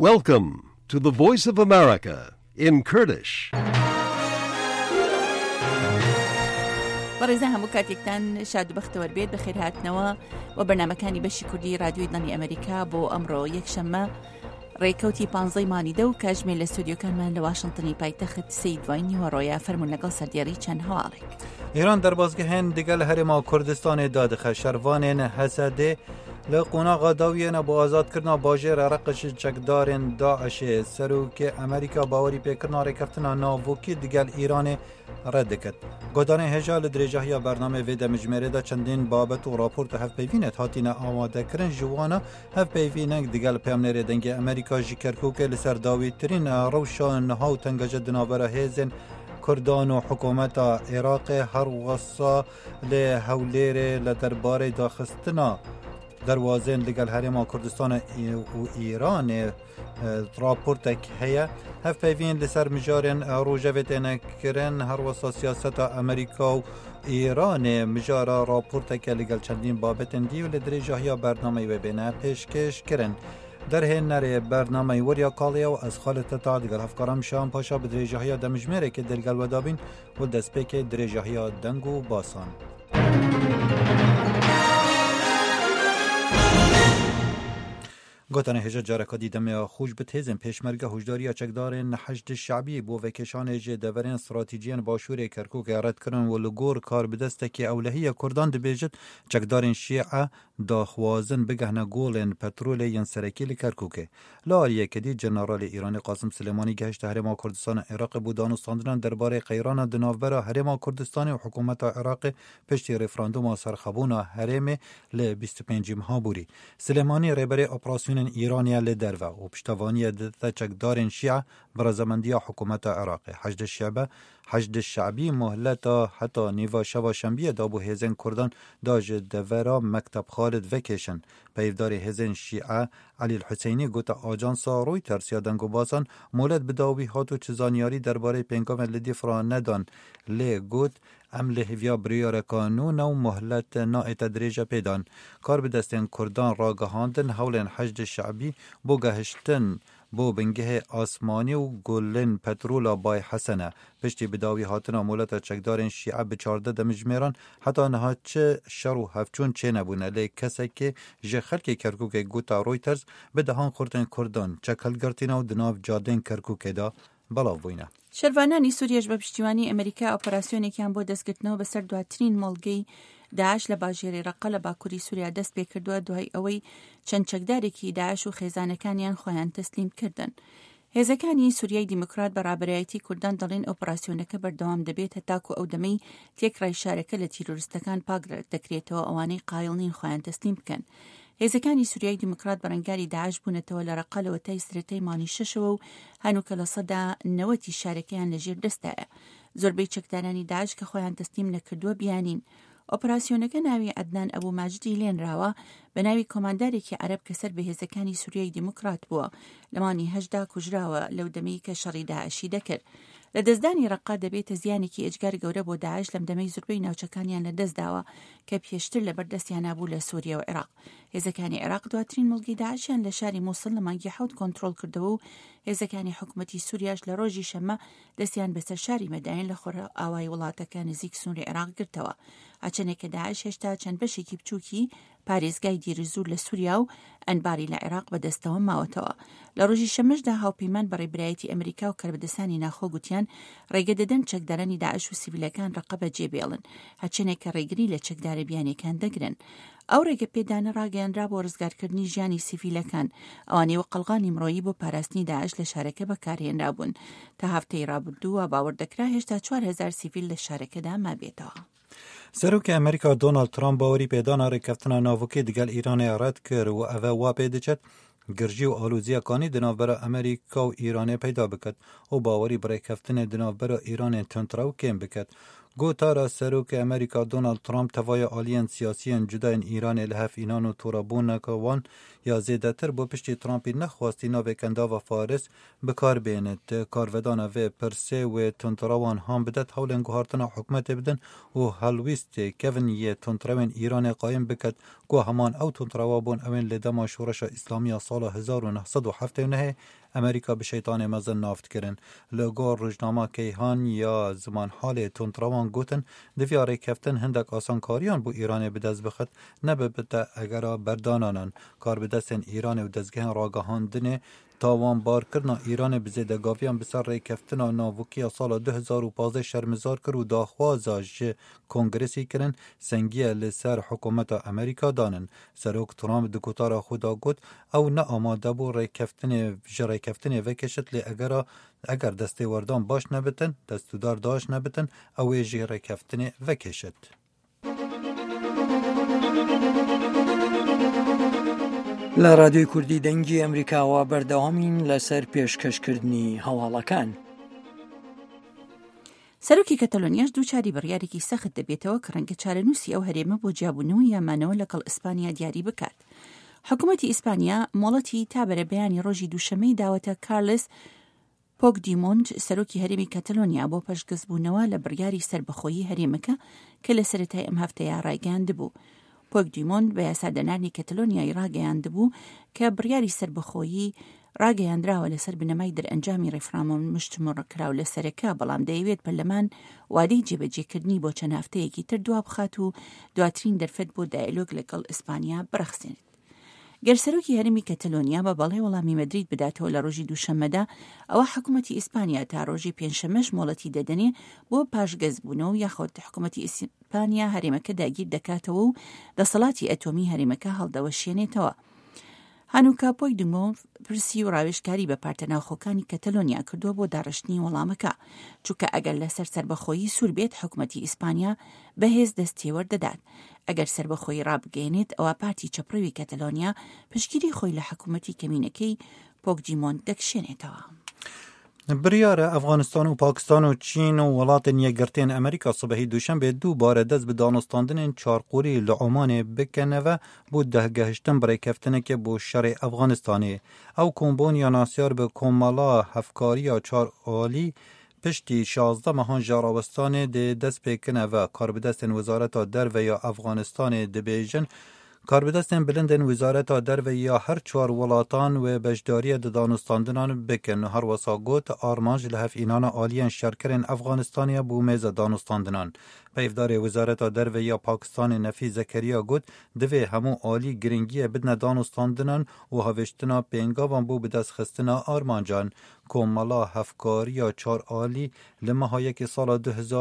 Welcome to the Voice of America in Kurdish. بەڕێزە هەموو کاتێکتان شاد و بەختەوەر بێت بەخێر هاتنەوە و بەرنامەکانی بەشی کوردی رادیۆی دڵی ئەمریکا بۆ ئەمڕۆ یەکشەممە ڕێکەوتی 15 مانگی و کاتژمێر لە ستودیۆکانمان لە واشنگتنی پایتەخت سەی دوای نیوەڕۆیە فەرموون لەگەڵ سەردێڕی چەند هەواڵێک. ایران دەربازگەهێن دیگە لە هەرێما کوردستانی دادخە شەروانێن هەسەدێ لە قۆناغا داویێنە بۆ ئازادکردنا باژێرە ڕقش چەکدارên داعشê سەرۆکê ئەمریکا باوەری پێکردنا ڕێکەفتنا ناوۆکی دیگەل ئیرانê ڕەت دکرد. گۆدانê هێژا li dirêjahiya bernamê vê demijmêrê de çendên babet û raporta hevpeyvînet hatîne amadekirin ji wan hevpeyvînek digel peyamnêrê dengê Amerîka ji Kerkûkê li ser dawîtirîn rewşa niha û tengeje di navbera hêzên Kurdan û hikûmeta Iraqê her wesa lê hewlêrê li derbarê daxistina derbazên digel herêma Kurdistanê û Îranê raportek heye. Hevpeyvîn li ser mijarên rojevê têne kirin her wesa siyaseta Amerîka û Îranê mijara raporteke li gel çendîn babetên dî û li dirêjahiya bernameyê wê bêne pêşkêş kirin. Derhênerê bernameyê weriya Kaliya û ez Xalid Teta digel hevkaran Şahan Paşa bi dirêjahiya demijmêrekê dergel wedabîn û destpêkê dirêjahiya deng û basan. گوتن هجا جارکا دیدم خوش به تیزن پیشمرگه هجداری چکدارن حشد شعبی بو وکشان جه دورن استراتیجیان باشور کرکوک رد کردن و لگور کار بدسته که اولهی کردان دبیجت چکدارن شیعه داخوازن بگهنه گولن پترول ین سرکی لکرکوکه. لاریه کدی جنرال ایرانی قاسم سلیمانی گهشت هرما کردستان عراق بودان و ساندران درباره قیران دناوبرا هرما کردستان و حکومت عراق پشتی رفراندوم سرخبون هرم ل 25 ها بوری. سلیمانی رهبر اپراسیون ایرانیا لدروا و پشتوانی دتا چکدارن شیعه برازمندی حکومت عراق. حشد شعبی مهلتا حتی نیوا شوا شنبیه دابو هزن کردان داج دورا مکتب خالد وکیشن. پیفدار هزن شیعه علی الحسینی گوت آجانسا رویترز یا دنگو باسان مولد بداوی هاتو چزانیاری درباره پینگام لدی فران ندان لی گوت عمل هویا بریار قانون و مهلت نا تدریج پیدان. کار به دستین کردان را گهاندن حول حشد شعبی بو گهشتن بو بنگه آسمانی و گلن پترولا بای حسنه. پشتی بداوی هاتنا مولت چکدارن شیعه به 14 دمجمیران حتی نها چه شر و هفچون چه نبونه لی کسی که جه خلک کرکوک گوتا رویترز به دهان خوردن کردان چکل گرتینا و دناف جادن کرکوک دا بلاو بوینه. شەروانانی سووریەش بە پشتیوانی ئەمریکا ئۆپەراسیۆنێکیان بۆ دەستگرتنەوە بەسەر دواترین مۆڵگەی داعش لە باژێری ڕەقە لە باکووری سووریا دەست پێ کردووە دوای ئەوەی چەند چەکدارێکی داعش و خێزانەکانیان خۆیان تەسلیم کردن. هێزەکانی سووریای دیموکرات بەڕابەرایەتی کوردان دەڵێن ئۆپەراسیۆنەکە بەردەوام دەبێت هەتاکو ئەو دەمەی تێکڕای شارەکە لە تیرۆریستەکان پاک دەکرێتەوە ئەوانەی قایڵ نین خۆیان تەسلیم بکەن. هێزەکانی سووریای دیموکرات بەڕەنگاری داعش بوونەتەوە لە ڕەقە لەوە تای سرەتەی مانی 6ەوە و هەنووکە لە سەدا 90 شارەکەیان لەژێر دەستایە. زۆربەی چەکدارانی داعش کە خۆیان تەسلیم نەکردووە بیانین. ئۆپەراسیۆنەکە ناوی عەدنان ئەبوو ماجدی لێنراوە بە ناوی کۆماندارێکی عەرەب کە سەر بە هێزەکانی سووریای دیموکرات بووە. لە مانی 8دا کوژراوە لەو دەمەی کە شەڕی داعشی دەکرد. لە دەستدانی ڕەقا دەبێتە زیانێکی ئەجگار گەورە بۆ داعش لەم دەمەی زۆربەی ناوچەکانیان لە دەستداوە کە پێشتر لەبەردەستیان نابوو لە سووریا و عێراق. هێزەکانی عێراق دواترین مڵکی داعشیان لە شاری مووسڵ لە مانگی 7 کۆنتڕۆڵ کردەوە و هێزەکانی حکوومەتی سووریاش لە ڕۆژی شەممە دەستیان بەسەر شاری مەداین لە خۆرە ئاوای وڵاتەکە نزیک سووری عێراق گرتەوە. هەرچەندێک کە داعش هێشتا چەند بەشێکی بچووکی پارێزگای دیرزوور لە سووریا و ئەنباری لە عێراق بەدەستەوە ماوەتەوە. لە ڕۆژی شەمەشدا هاوپەیمان بە ڕێبرایەتی ئەمریکا و کەربەدەسانی ناخۆ گوتیان ڕێگە دەدەن چەکدارانی داعش و سیڤیلەکان ڕقە بەجێبێڵن هەرچەندێک کە ڕێگری لە چەکدارە بیانیەکان دەگرن. ئەو ڕێگە پێدانە ڕاگەیاندرا بۆ ڕزگارکردنی ژیانی سیڤیلەکان ئەوانەی وە قەڵغانی مرۆیی بۆ پاراستنی داعش لە شارەکە بەکارهێنرابوون. تا هەفتەی ڕابردووە باوەڕدەکرا هێشتا 4000 سیڤیل لە شارەکەدا مابێتەوە. سەرۆکی ئەمریکا دۆناڵد ترامپ باوەری پێدانا ڕێککەوتنە ناوەکیی دیگەل ئیرانê ڕەت کرد و ئەvە وا پێ دەچێت گرژی و ئالوزیەکانی دناوبەرە ئەمریکا و ئیرانê پەیدا بکات و باوەری بڕێککەوتنê دناوبەرە ئیرانê تونترا و کێم بکات. گوتارا سروک امریکا دونالد ترامپ توای آلیان سیاسیان جداین ایران لحف اینان و تورابون نکوان یا زیدتر با پشتی ترامپی نخواستی ناوکندا و فارس بکار بینید کارودان و پرسه و تنتراوان هم بدت حول انگوهارتنا حکمت بدن و هلویست کون یه تنتراوان ایران قایم بکد گو همان او تنتراوابون اوین لدما شورش اسلامی سال 1979 امریکا به شیطان مزن نافت کرن لگور روزنامه کیهان یا زمان حال تنتراوان گوتن دویاره کفتن هندک آسانکاریان بو ایران بدست بخد نبه بده اگر بردانانن کار بدستن ایران و دزگهن راگهاندن تاوان بار کرنا ایران بزیدگاویان بسر ری کفتنا ناوکی سال 2015 شرمزار کر و داخوازاش کنگرسی کرن سنگیه لسر حکومت امریکا دانن سروک ترامپ دکوتارا خدا گوت او نه آماده بو ری کفتن وکشت لی اگر دسته وردان باش نبتن دستودار داش نبتن او جی ری کفتن وکشت لە رادیۆی کوردی دەنگی ئەمریکاوە بەردەوامین لەسەر پێشکەشکردنی هەواڵەکان. سەرۆکی کەتەلۆنیاش دووچاری بڕیارێکی سەخت دەبێتەوە کە ڕەنگە چارەنووسی ئەو هەرێمە بۆ جیابوونەوە یامانەوە لەگەڵ ئیسپانیا دیاری بکات. حکوومەتی ئیسپانیا مۆڵەتی تا بەرە بەیانی ڕۆژی دووشەمەی داوەتە کارلس پۆگدیمۆنت سەرۆکی هەرێمی کەتەلۆنیا بۆ پێشکەسبوونەوە لە بڕیاری سەربەخۆیی هەرێمەکە کە لە سەرەتای ئەم هەفتەیە ڕایگەیاندبوو. پۆگدیمۆنت بە یاسادەنانی کەتەلۆنیای ڕاگەیاندبوو کە بڕیاری سەربەخۆیی ڕاگەیاندراوە لەسەر بنەمای دەرئەنجامی ڕێفرامۆن مشتمڕکراو لە سەرەکە بەڵام دەیەوێت پەرلەمان وادەی جێبەجێکردنی بۆ چەند هەفتەیەکی تر دوا بخات و دواترین دەرفەت بۆ دایلۆگ لەگەڵ ئیسپانیا بڕەخسێنێت. گەرسەرۆکی هەرێمی کەتەلۆنیا بە بەڵێ وەڵامی مەدرید بداتەوە لە ڕۆژی دووشەممەدا ئەوە حکوومەتی ئیسپانیا تا ڕۆژی پێنجشەمەش مۆڵەتی دەدەنێ بۆ پاشگەزبوونەوە یاخۆت حکوومەتی ئیسپانیا هەرێمەکە داگیر دەکاتەوە و دەسەڵاتی ئەتۆمی هەرێمەکە هەڵدەوەشێنێتەوە. هانوکا پۆگدیمۆنت پرسی و ڕاوێژکاری بە پارتە ناوخۆکانی کەتەلۆنیا کردووە بۆ داڕشتنی وەڵامەکە چونکە ئەگەر لەسەر سەربەخۆیی سوور بێت حکوومەتی ئیسپانیا بەهێز دەستێوەردەدات. ئەگەر سەربەخۆیی ڕابگەێنێت ئەوە پارتی چەپڕەوی کەتەلۆنیا پشگیری خۆی لە حکوومەتی کەمینەکەی پۆگدیمۆنت دەکشێنێتەوە. بریاره افغانستان و پاکستان و چین و ولاتن یکگرتین امریکا صبحی دوشنبه دوباره دست به دانستاندن چارقوری لعمان بکنه و بود دهگهشتن برای کفتنه که بو شرع افغانستانی او کمبون یا ناسیار به کمالا هفکاری یا چار آلی پشتی 16 ماهان جاراوستان ده دست بکنه و کاربدستن وزارت در و یا افغانستان ده بیجن کاربدستن بلندن وزارت در و یا هر چوار ولاتان و بجداری دانستاندنان بکن هر وساگوت آرمانج لحف اینان آلیان شرکرین افغانستانی بو میز دانستاندنان. پیفدار وزارت در و یا پاکستان نفی زکریا گوت دوی همو آلی گرنگی بدن دانستاندنان و هوشتنا پینگاوان بو بدست خستنا آرمانجان کمالا هفکاری یا چار آلی لماهای که سال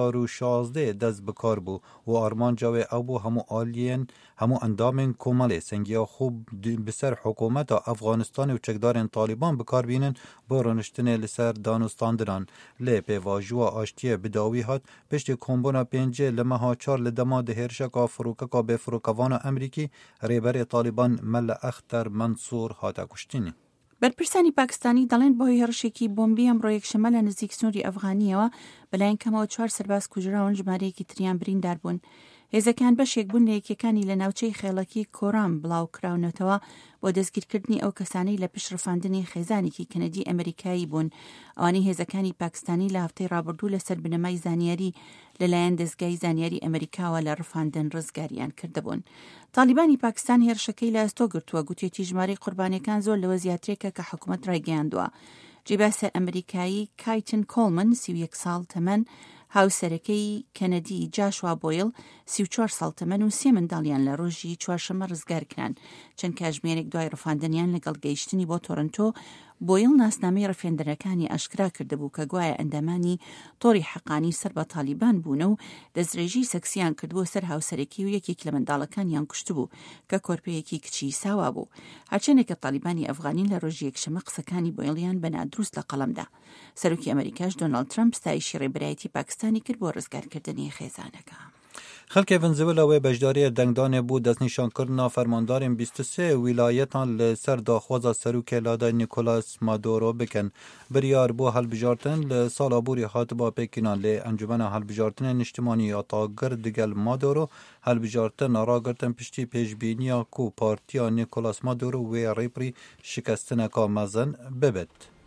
2016 دست بکار بو و آرمانجاوی ابو همو آلیین همو اندامین کمالی سنگیا خوب بسر حکومت افغانستان و چکدارین طالبان بکار بینن با رنشتن لسر دانستاندنان لی پیواجو آشتی بداوی هات پشت کمبونا پینجه لماها چار لدما دهرشکا فروککا به فروکوان امریکی ریبر طالبان مل اختر منصور هاتا کشتینی. بەرپرسانی پاکستانی دەڵێن بۆ هێرشێکی بۆمبی ئەمڕۆ یەکشەمە لە نزیک سنووری ئەفغانیەوە بەلایەن کەمەوە 4 سەرباز کوژراون ژمارەیەکی تریان بریندار بوون. هێزەکان بەشێک بوون لە یەکەکانی لە ناوچەی خێڵەکی کۆرام بڵاو کراونەتەوە بۆ دەستگیرکردنی ئەو کەسانەی لە پشت ڕفاندنی خێزانێکی کەنەدی ئەمریکایی بوون. ئەوانەی هێزەکانی پاکستانی لە هەفتەی ڕابردوو لەسەر بنەمای زانیاری لەلایەن دەستگای زانیاری ئەمریکاوە لە ڕفاندن ڕزگاریان کردبوون. طالبانی پاکستان هێرشەکەی لە ئەستۆ گرتووە گوتێتی ژمارەی قوربانیەکان زۆر لەوە زیاترێکە کە حکوومەت ڕایگەیاندووە. جێباسە ئەمریکایی کایتن کۆڵمن 31 ساڵ تەمەن هاوسەرەکەی کەنەدی جاشوا بۆیل 34 ساڵ تەمەن و 3 منداڵیان لە ڕۆژی چوارشەمە ڕزگارکران چەند کاتژمێرێک دوای ڕفاندنیان لەگەڵ گەیشتنی بۆ تۆرنتۆ بۆیل ناسنامەی ڕفێندەرەکانی ئاشکرا کردبوو کە گوایە ئەندامانی تۆڕی حەقانی سەر بە تالیبان بوون و دەستدرێژی سەکسیان کردبوو سەر هاوسەرێکی و یەکێک لە منداڵەکانیان کوشتبوو کە کۆرپەیەکی کچی ساوا بوو. هەرچەندێکە تالیبانی ئەفغانین لە ڕۆژی یەکشەمە قسەکانی بۆیڵیان بە نادروست لە قەڵەمدا. سەرۆکی ئەمریکاش دۆناڵد ترامپ ستایشی ڕێبەرایەتی پاکستانی کرد بۆ ڕزگارکردنی خێزانەکە. خلک ونزوئلا و بجداری دنگدان بود دست نشان کردن فرماندارین 23 ولایتان لسر داخواز سروک لاده نیکولاس مادورو بکن بریار بو هلبجارتن لسال آبوری خاطبا پیکینان لی انجمن هلبجارتن اجتماعی آتاگر دگل مادورو هلبجارتن راگرتن پشتی پیشبینیا کو پارتیا نیکولاس مادورو و ریپری شکستن کامزن ببت.